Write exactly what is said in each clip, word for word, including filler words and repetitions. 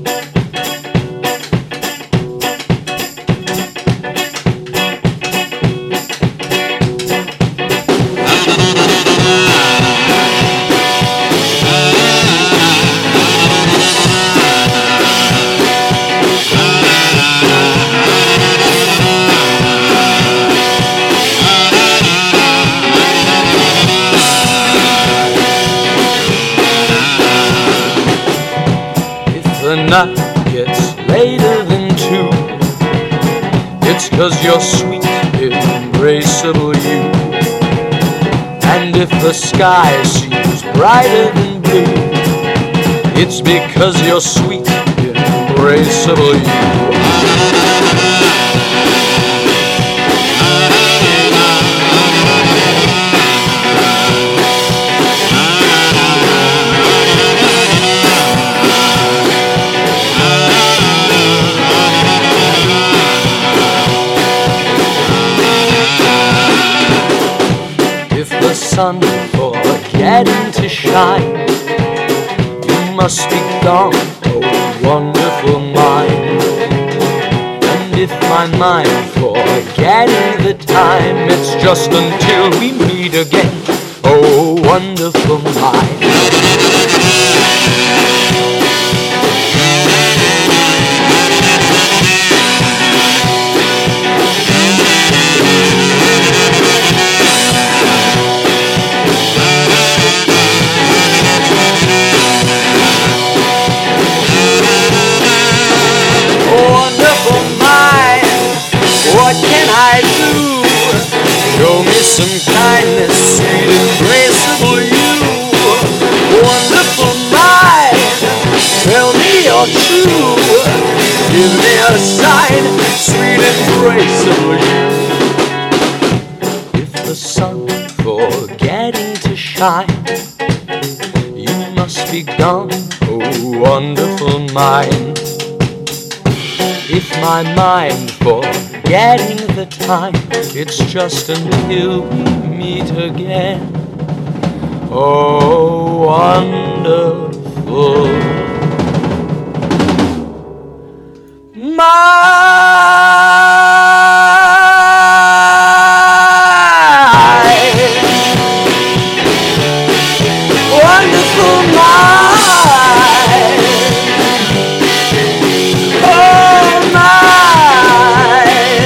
The night gets later than two. It's 'cause you're sweet, embraceable you. And if the sky seems brighter than blue, it's because you're sweet, embraceable you. Sun forgetting to shine, you must be gone, oh wonderful mind. And if my mind forgetting the time, it's just until we meet again, oh wonderful mind. What can I do? Show me some kindness, sweet, embraceable you. Wonderful mind, tell me you're true. Give me a sign, sweet, embraceable you. If the sun forgetting to shine, you must be gone, oh wonderful mind. If my mind forgetting the time, it's just until we meet again, oh wonderful mind. Wonderful mind. Oh my.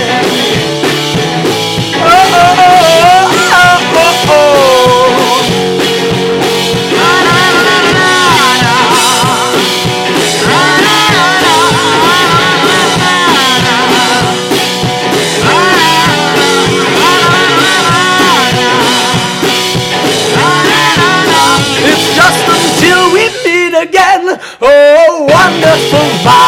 Oh, oh, oh, oh, oh. Na, na, na, na, na. Na, na, na, na, it's just until we meet again, oh wonderful mind.